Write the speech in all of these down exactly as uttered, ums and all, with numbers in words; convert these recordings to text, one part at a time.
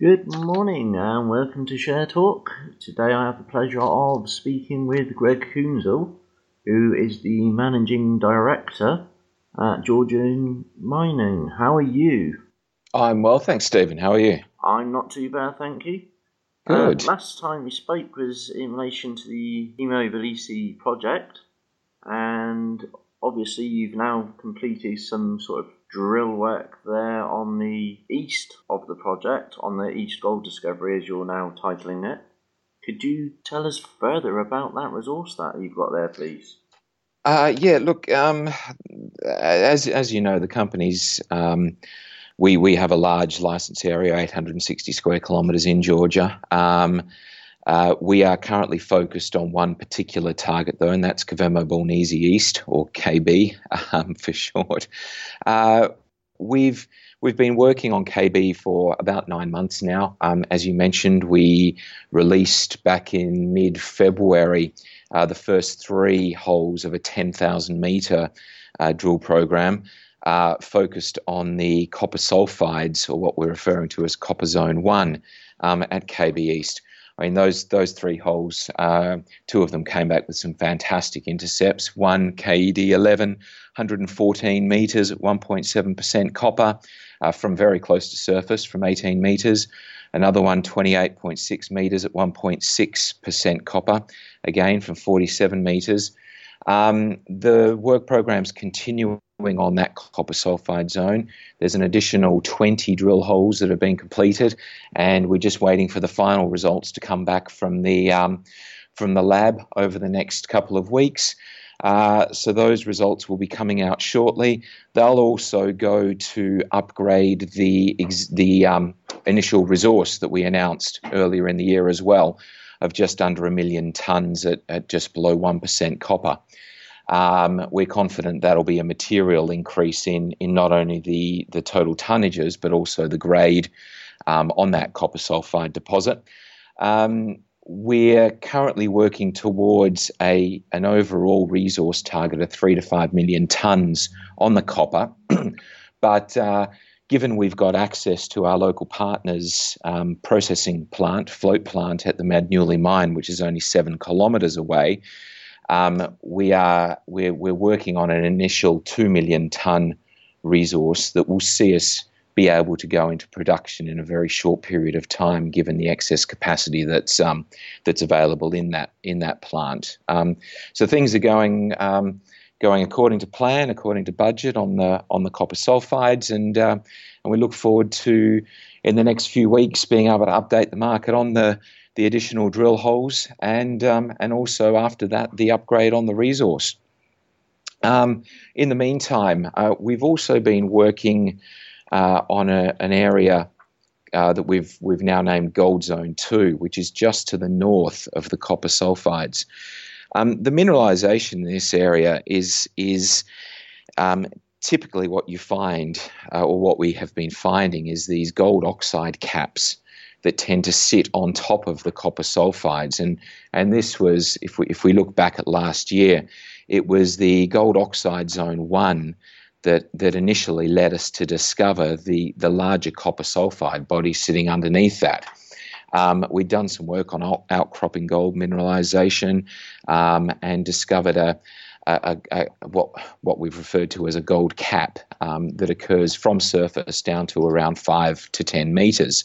Good morning and welcome to Share Talk. Today I have the pleasure of speaking with Greg Kunzel, who is the Managing Director at Georgian Mining. How are you? I'm well, thanks, Stephen. How are you? I'm not too bad, thank you. Good. Uh, last time we spoke was in relation to the Emo Velisi project, and obviously you've now completed some sort of drill work there on the east of the project, on the East Gold Discovery as you're now titling it. Could you tell us further about that resource that you've got there, please? Uh, yeah, look, um, as as you know, the company's um, we we have a large license area, eight hundred sixty square kilometres in Georgia. Um, uh, we are currently focused on one particular target, though, and that's Kavermo Bolnisi East, or K B um, for short. Uh, we've we've been working on K B for about nine months now. Um, as you mentioned, we released back in mid-February uh, the first three holes of a ten thousand metre uh, drill program uh, focused on the copper sulfides, or what we're referring to as Copper Zone one, um, at K B East. I mean, those those three holes, uh, two of them came back with some fantastic intercepts. One K E D eleven, one hundred fourteen metres at one point seven percent copper uh, from very close to surface, from eighteen metres. Another one, twenty-eight point six metres at one point six percent copper, again from forty-seven metres. Um, the work program's continuing on that copper sulfide zone. There's an additional twenty drill holes that have been completed, and we're just waiting for the final results to come back from the um, from the lab over the next couple of weeks. Uh, so those results will be coming out shortly. They'll also go to upgrade the the um, initial resource that we announced earlier in the year as well, of just under a million tonnes at, at just below one percent copper. Um, we're confident that'll be a material increase in in not only the, the total tonnages, but also the grade um, on that copper sulfide deposit. Um, we're currently working towards a an overall resource target of three to five million tonnes on the copper, but uh, given we've got access to our local partners' um, processing plant, float plant at the Madnuli mine, which is only seven kilometres away, um, we are we're we're working on an initial two million tonne resource that will see us be able to go into production in a very short period of time, given the excess capacity that's um, that's available in that in that plant. Um, so things are going. Um, going according to plan, according to budget on the on the copper sulfides, and uh, and we look forward to, in the next few weeks, being able to update the market on the the additional drill holes, and um, and also after that the upgrade on the resource. Um, in the meantime, uh, we've also been working uh, on a, an area uh, that we've we've now named Gold Zone two, which is just to the north of the copper sulfides. Um, the mineralisation in this area is is um, typically what you find, uh, or what we have been finding, is these gold oxide caps that tend to sit on top of the copper sulfides. And and this was, if we if we look back at last year, it was the gold oxide zone one that that initially led us to discover the the larger copper sulfide body sitting underneath that. Um, we'd done some work on out, outcropping gold mineralisation um, and discovered a, a, a, a what what we've referred to as a gold cap um, that occurs from surface down to around five to ten metres.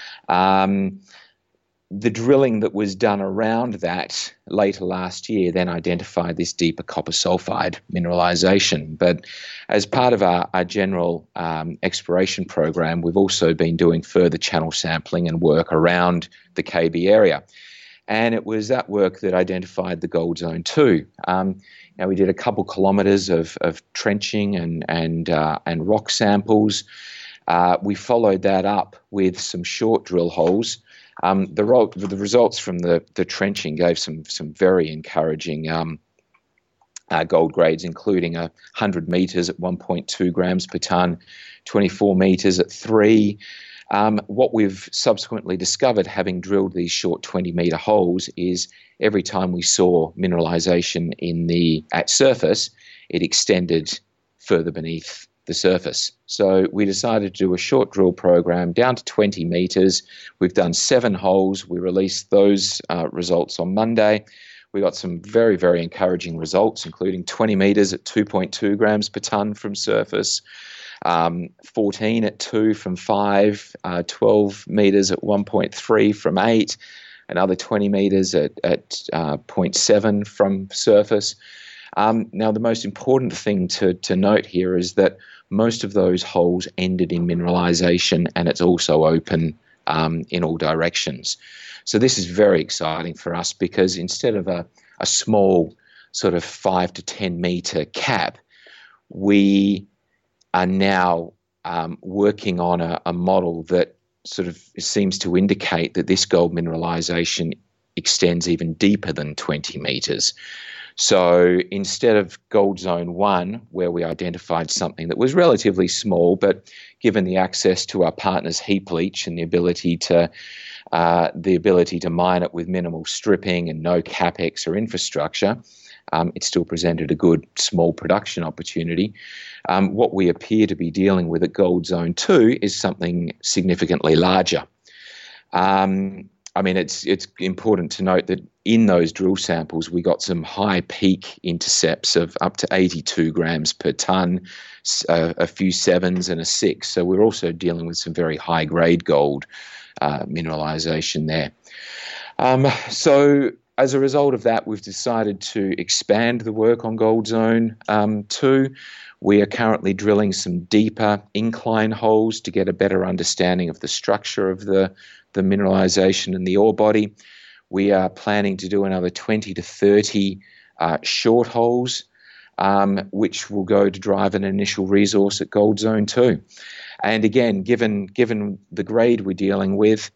Um, the drilling that was done around that later last year then identified this deeper copper sulfide mineralisation. But as part of our, our general um, exploration program, we've also been doing further channel sampling and work around the K B area. And it was that work that identified the Gold Zone two. Um, now, we did a couple kilometres of, of trenching and, and, uh, and rock samples. Uh, we followed that up with some short drill holes. Um, the, ro- the results from the, the trenching gave some some very encouraging um, uh, gold grades, including a one hundred metres at one point two grams per tonne, twenty-four metres at three. Um, what we've subsequently discovered, having drilled these short twenty metre holes, is every time we saw mineralisation in the at surface, it extended further beneath the surface. So we decided to do a short drill program down to twenty metres. We've done seven holes. We released those uh, results on Monday. We got some very, very encouraging results, including twenty metres at two point two grams per tonne from surface, um, fourteen at two from five, uh, twelve metres at one point three from eight, another twenty metres at, at uh, zero point seven from surface. Um, now, the most important thing to, to note here is that most of those holes ended in mineralisation, and it's also open um, in all directions. So this is very exciting for us, because instead of a, a small sort of five to ten metre cap, we are now um, working on a, a model that sort of seems to indicate that this gold mineralisation extends even deeper than twenty metres. So instead of Gold Zone one, where we identified something that was relatively small, but given the access to our partner's heap leach and the ability to uh, the ability to mine it with minimal stripping and no capex or infrastructure, um, it still presented a good small production opportunity. Um, what we appear to be dealing with at Gold Zone two is something significantly larger. Um, I mean, it's it's important to note that in those drill samples, we got some high peak intercepts of up to eighty-two grams per tonne, a, a few sevens and a six. So we're also dealing with some very high-grade gold uh, mineralisation there. Um, so as a result of that, we've decided to expand the work on Gold Zone um, two. We are currently drilling some deeper incline holes to get a better understanding of the structure of the the mineralisation in the ore body. We are planning to do another twenty to thirty uh, short holes, um, which will go to drive an initial resource at Gold Zone two. And again, given, given the grade we're dealing with,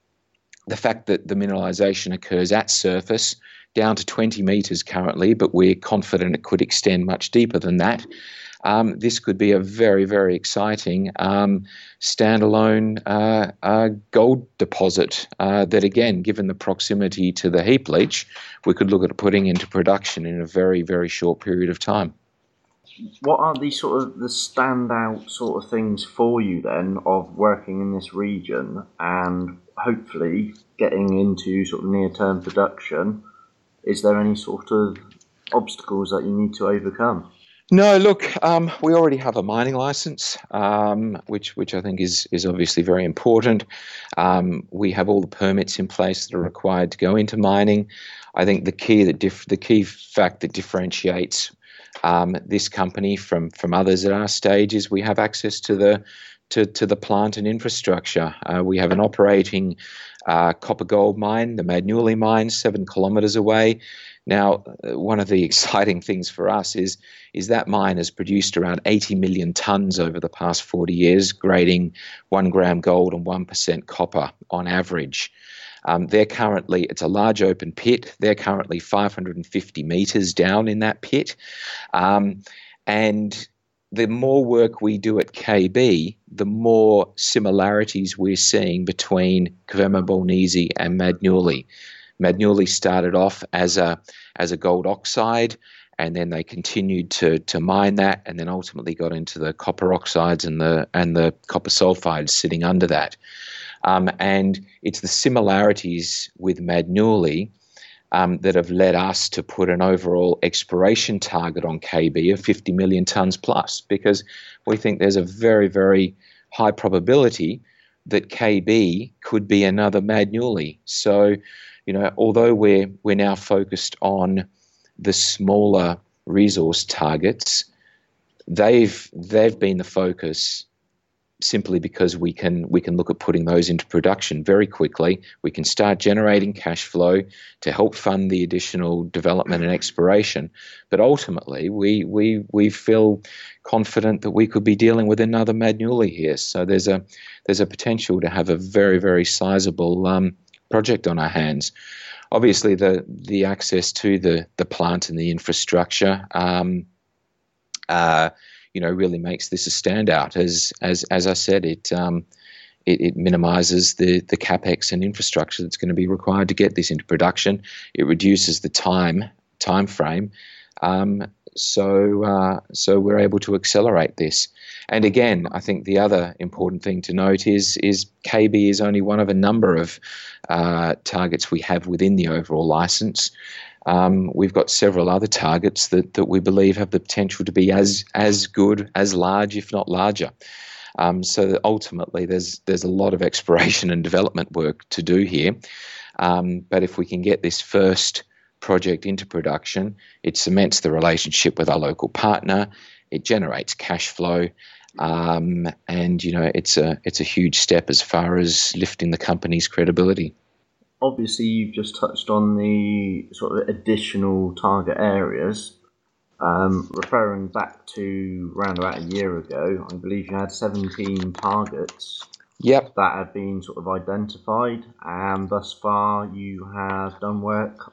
the fact that the mineralisation occurs at surface, down to twenty metres currently, but we're confident it could extend much deeper than that, Um, this could be a very, very exciting um, standalone uh, uh, gold deposit uh, that, again, given the proximity to the heap leach, we could look at putting into production in a very, very short period of time. What are the sort of the standout sort of things for you then of working in this region and hopefully getting into sort of near-term production? Is there any sort of obstacles that you need to overcome? No, look, um, we already have a mining license, um, which which I think is is obviously very important. Um, we have all the permits in place that are required to go into mining. I think the key that dif- the key fact that differentiates um, this company from from others at our stage is we have access to the to to the plant and infrastructure. Uh, we have an operating uh, copper gold mine, the Magnouly mine, seven kilometres away. Now, one of the exciting things for us is, is that mine has produced around eighty million tonnes over the past forty years, grading one gram gold and one percent copper on average. Um, they're currently, it's a large open pit, they're currently five hundred fifty metres down in that pit. Um, and the more work we do at K B, the more similarities we're seeing between Kverma Bolnisi and Magnouly. Magnouly started off as a as a gold oxide, and then they continued to to mine that, and then ultimately got into the copper oxides and the and the copper sulfides sitting under that. Um, and it's the similarities with Magnouly um, that have led us to put an overall exploration target on K B of fifty million tonnes plus, because we think there's a very, very high probability that K B could be another Magnouly. So, you know, although we're we're now focused on the smaller resource targets, they've they've been the focus simply because we can we can look at putting those into production very quickly. We can start generating cash flow to help fund the additional development and exploration. But ultimately, we we we feel confident that we could be dealing with another Magnouly here. So there's a there's a potential to have a very, very sizable um, project on our hands. Obviously, the the access to the the plant and the infrastructure, um, uh, you know, really makes this a standout. As as as I said, it um, it, it minimises the the capex and infrastructure that's going to be required to get this into production. It reduces the time time frame Um, so, uh, so we're able to accelerate this. And again, I think the other important thing to note is is K B is only one of a number of uh, targets we have within the overall license. Um, we've got several other targets that, that we believe have the potential to be as as good, as large, if not larger. Um, so that ultimately, there's there's a lot of exploration and development work to do here. Um, but if we can get this first project into production, it cements the relationship with our local partner. It generates cash flow, um, and you know it's a it's a huge step as far as lifting the company's credibility. Obviously, you've just touched on the sort of additional target areas. Um, referring back to around about a year ago, I believe you had seventeen targets. Yep. That have been sort of identified, and thus far you have done work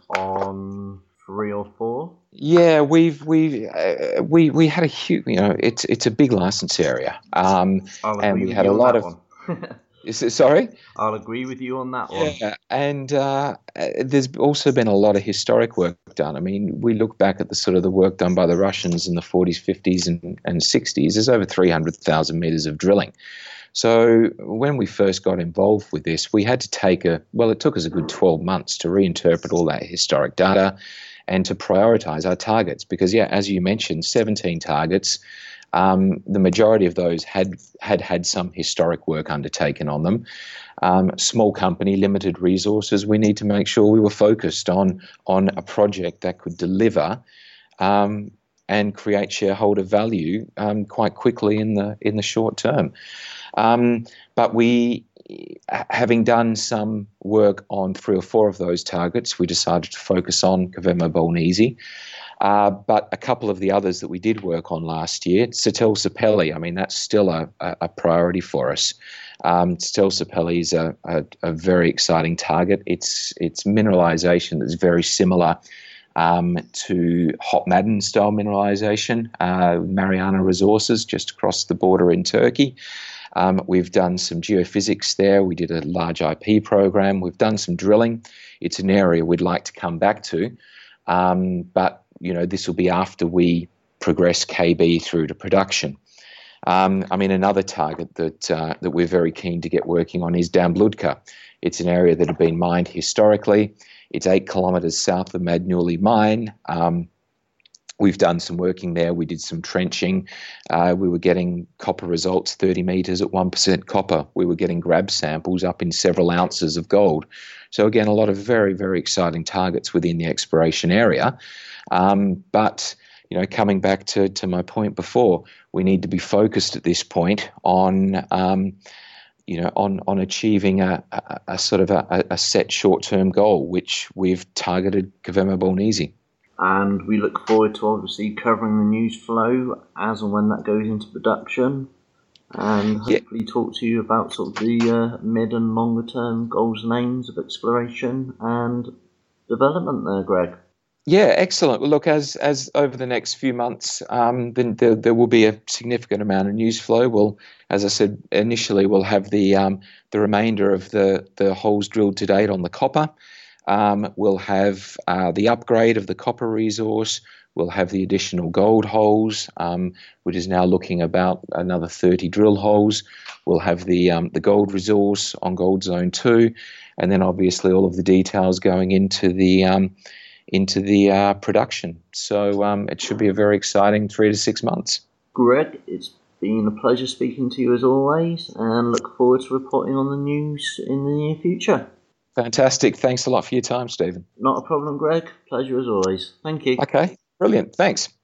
on three or four. Yeah, we've we uh, we we had a huge, you know, it's it's a big license area, um, I'll agree and we with had you a on lot that of. one. Is it, sorry? I'll agree with you on that one. Yeah, and uh, there's also been a lot of historic work done. I mean, we look back at the sort of the work done by the Russians in the forties, fifties, and, and sixties. There's over three hundred thousand meters of drilling. So when we first got involved with this, we had to take a, well, it took us a good twelve months to reinterpret all that historic data and to prioritize our targets. Because, yeah, as you mentioned, seventeen targets. Um, the majority of those had had had some historic work undertaken on them. Um, small company, limited resources. We need to make sure we were focused on on a project that could deliver um, and create shareholder value um, quite quickly in the in the short term. Um, but we, having done some work on three or four of those targets, we decided to focus on Covermo Bolognese. Uh, but a couple of the others that we did work on last year, Certel Sapelli, I mean, that's still a, a priority for us. Um, Certel Sapelli is a, a, a very exciting target. It's it's mineralization that's very similar um, to Hot Maden style mineralization, uh, Mariana Resources, just across the border in Turkey. Um, we've done some geophysics there. We did a large I P program. We've done some drilling. It's an area we'd like to come back to. Um, but you know, this will be after we progress K B through to production. Um, I mean, another target that uh, that we're very keen to get working on is Dambludka. It's an area that had been mined historically. It's eight kilometres south of Magnoli Mine. Um, we've done some working there. We did some trenching. Uh, we were getting copper results, thirty metres at one percent copper. We were getting grab samples up in several ounces of gold. So again, a lot of very, very exciting targets within the exploration area. Um, but, you know, coming back to, to my point before, we need to be focused at this point on, um, you know, on, on achieving a, a, a sort of a, a set short-term goal, which we've targeted Covermo Bolognese. And we look forward to obviously covering the news flow as and when that goes into production, and hopefully yeah. talk to you about sort of the uh, mid and longer term goals and aims of exploration and development there, Greg. Yeah, excellent. Well, look, as as over the next few months, um, then there, there will be a significant amount of news flow. We'll, as I said initially, we'll have the um, the remainder of the the holes drilled to date on the copper. Um, we'll have uh, the upgrade of the copper resource. We'll have the additional gold holes, um, which is now looking about another thirty drill holes. We'll have the um, the gold resource on Gold Zone two, and then obviously all of the details going into the um, into the uh, production. So um, it should be a very exciting three to six months. Greg, it's been a pleasure speaking to you as always, and look forward to reporting on the news in the near future. Fantastic. Thanks a lot for your time, Stephen. Not a problem, Greg. Pleasure as always. Thank you. Okay, brilliant. Thanks.